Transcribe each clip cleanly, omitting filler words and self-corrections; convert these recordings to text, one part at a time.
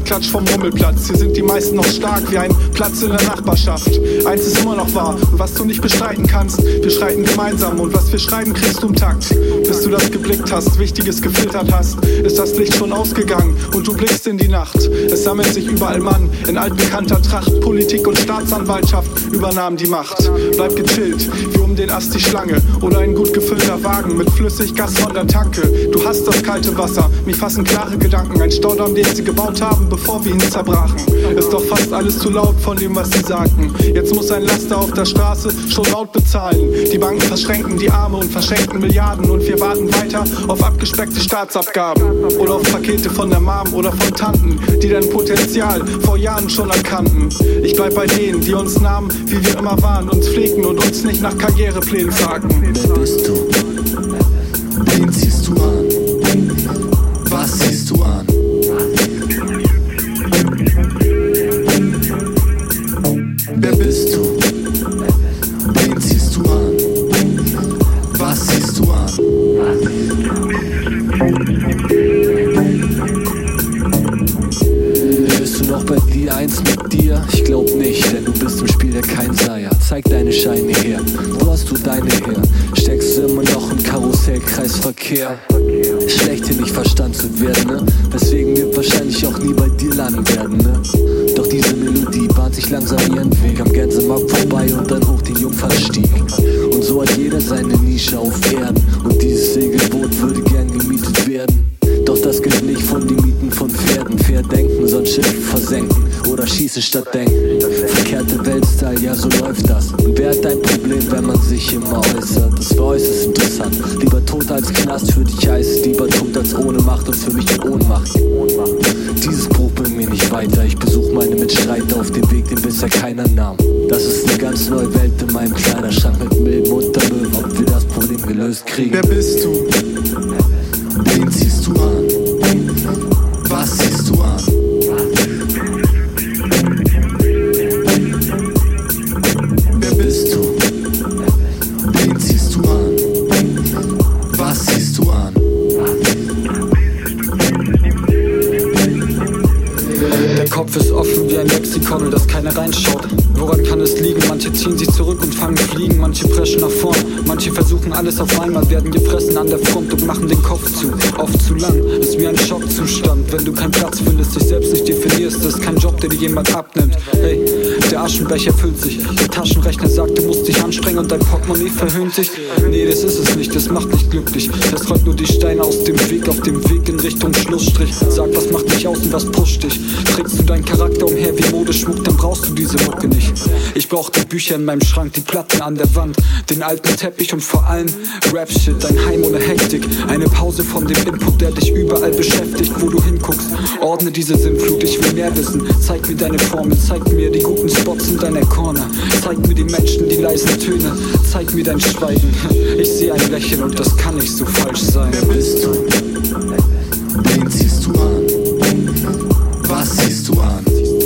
Abklatsch vom Rummelplatz. Hier sind die meisten noch stark wie ein Platz in der Nachbarschaft. Eins ist immer noch wahr, und was du nicht bestreiten kannst, wir schreiten gemeinsam und was wir schreiben, kriegst du im Takt. Bis du das geblickt hast, Wichtiges gefiltert hast, ist das Licht schon ausgegangen und du blickst in die Nacht. Es sammelt sich überall Mann, in altbekannter Tracht. Politik und Staatsanwaltschaft übernahmen die Macht. Bleib gechillt, wie um den Ast die Schlange oder ein gut gefüllter Wagen mit Flüssiggas von der Tanke. Du hast das kalte Wasser, mich fassen klare Gedanken. Ein Staudamm, den sie gebaut haben, bevor wir ihn zerbrachen. Ist doch fast alles zu laut von dem, was sie sagten. Jetzt muss ein Laster auf der Straße schon laut bezahlen. Die Banken verschränken die Arme und verschenken Milliarden. Und wir warten weiter auf abgespeckte Staatsabgaben. Oder auf Pakete von der Mom oder von Tanten, die dein Potenzial vor Jahren schon erkannten. Ich bleib bei denen, die uns nahmen, wie wir immer waren, uns pflegten und uns nicht nach Karriereplänen fragten. Wer bist du? Wen ziehst du an? Was ziehst du an? Wer bist du? Wen ziehst du an? Was ziehst du an? Bist du noch bei die Eins mit dir? Ich glaub nicht, denn du bist im Spiel der kein Seier. Zeig deine Scheine her, wo hast du deine her? Steckst du immer noch im Karussellkreisverkehr? Schlecht hier nicht verstanden zu werden, ne? Weswegen wir wahrscheinlich auch nie bei dir landen werden, ne? Doch diese Melodie bahnt sich langsam ihren Weg am Gänsemarkt vorbei und dann hoch den Jungfernstieg. Und so hat jeder seine Nische auf Erden und dieses Segelboot würde gern gemietet werden. Doch das gilt nicht von den Mieten von Pferden. Verdenken, sonst Schiffe versenken oder schießen statt denken. Verkehrte Weltstyle, ja so läuft das. Und wer hat ein Problem, wenn man sich immer äußert? Das war äußerst interessant. Lieber tot als Knast, für dich heißt lieber tot als ohne Macht und für mich die Ohnmacht. Dieses Bruch bringt mir nicht weiter. Ich besuche meine Mitstreiter auf dem Weg, den bisher keiner nahm. Das ist eine ganz neue Welt in meinem Kleiderschrank mit Milben und Möwen, ob wir das Problem gelöst kriegen. Wer bist du? Wen ziehst du an? Was ziehst du an? Wer bist du? Wen ziehst du an? Was ziehst du an? Der Kopf ist offen wie ein Lexikon, in das keiner reinschaut. Woran kann es liegen? Manche ziehen sich zurück und fangen fliegen, manche preschen nach vorn, manche versuchen alles auf einmal, werden gefressen an der Front und machen den Kopf zu. Oft zu lang, ist wie ein Schockzustand, wenn du keinen Platz findest, dich selbst nicht definierst, das ist kein Job, der dir jemand abnimmt. Hey, der Aschenbecher füllt sich, der Taschenrechner sagt, du musst dich anstrengen und dein Portemonnaie verhöhnt sich. Nee, das ist es nicht, das macht nicht glücklich, das rollt nur die Steine aus dem Weg, auf dem Weg in Richtung Schlussstrich. Sag, was macht dich aus und was pusht dich? Trägst du deinen Charakter umher wie Modeschmuck, dann brauchst du diese Mucke nicht. Ich brauch die Bücher in meinem Schrank, die Platten an der Wand, den alten Teppich und vor allem Rap-Shit, ein Heim ohne Hektik. Eine Pause von dem Input, der dich überall beschäftigt, wo du hinguckst. Ordne diese Sinnflut, ich will mehr wissen. Zeig mir deine Formel, zeig mir die guten Spots in deiner Corner. Zeig mir die Menschen, die leisen Töne, zeig mir dein Schweigen. Ich sehe ein Lächeln und das kann nicht so falsch sein. Wer bist du? Wen ziehst du an? Was ziehst du an?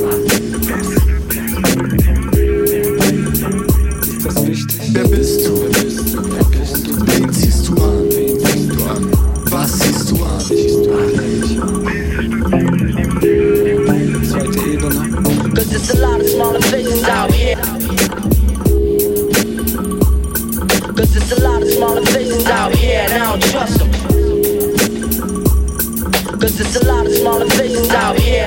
Ist das wichtig? Wer bist du? Wen ziehst du an? Was ziehst du an? Zweite Ebene. Cause there's a lot of smaller faces out here. Cause there's a lot of smaller faces out here and I don't trust them. Cause there's a lot of smaller faces out here.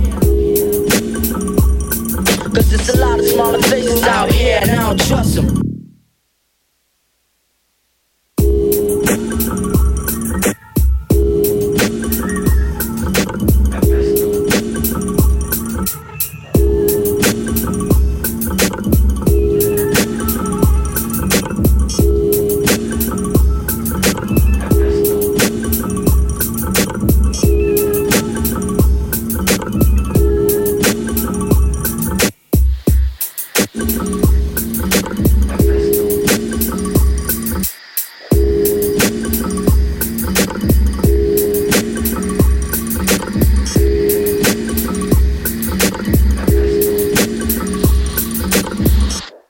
Cause there's a lot of smaller faces out here and I don't trust them.